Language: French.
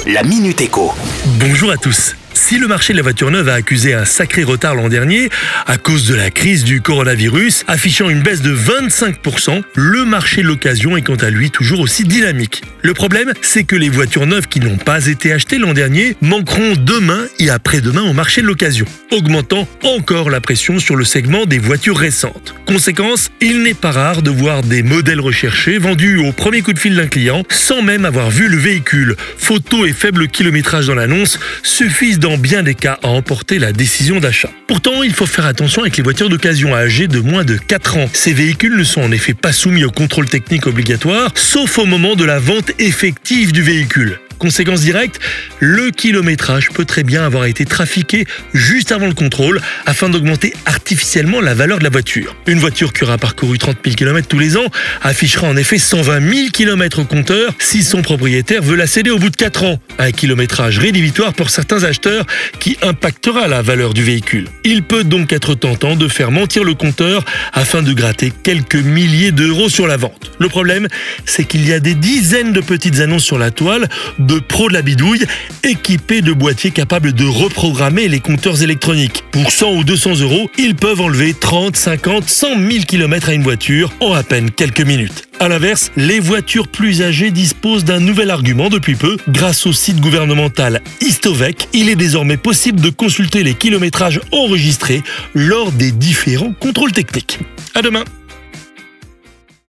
la Minute Éco. Bonjour à tous. Si le marché de la voiture neuve a accusé un sacré retard l'an dernier, à cause de la crise du coronavirus, affichant une baisse de 25%, le marché de l'occasion est quant à lui toujours aussi dynamique. Le problème, c'est que les voitures neuves qui n'ont pas été achetées l'an dernier manqueront demain et après-demain au marché de l'occasion, augmentant encore la pression sur le segment des voitures récentes. Conséquence, il n'est pas rare de voir des modèles recherchés vendus au premier coup de fil d'un client sans même avoir vu le véhicule. Photos et faible kilométrage dans l'annonce suffisent dans bien des cas à emporter la décision d'achat. Pourtant, il faut faire attention avec les voitures d'occasion âgées de moins de 4 ans. Ces véhicules ne sont en effet pas soumis au contrôle technique obligatoire, sauf au moment de la vente effective du véhicule. Conséquence directe, le kilométrage peut très bien avoir été trafiqué juste avant le contrôle afin d'augmenter artificiellement la valeur de la voiture. Une voiture qui aura parcouru 30 000 km tous les ans affichera en effet 120 000 km au compteur si son propriétaire veut la céder au bout de 4 ans. Un kilométrage rédhibitoire pour certains acheteurs qui impactera la valeur du véhicule. Il peut donc être tentant de faire mentir le compteur afin de gratter quelques milliers d'euros sur la vente. Le problème, c'est qu'il y a des dizaines de petites annonces sur la toile de pros de la bidouille équipés de boîtiers capables de reprogrammer les compteurs électroniques. Pour 100 ou 200 euros, ils peuvent enlever 30, 50, 100 000 km à une voiture en à peine quelques minutes. A l'inverse, les voitures plus âgées disposent d'un nouvel argument depuis peu. Grâce au site gouvernemental Istovec, il est désormais possible de consulter les kilométrages enregistrés lors des différents contrôles techniques. À demain!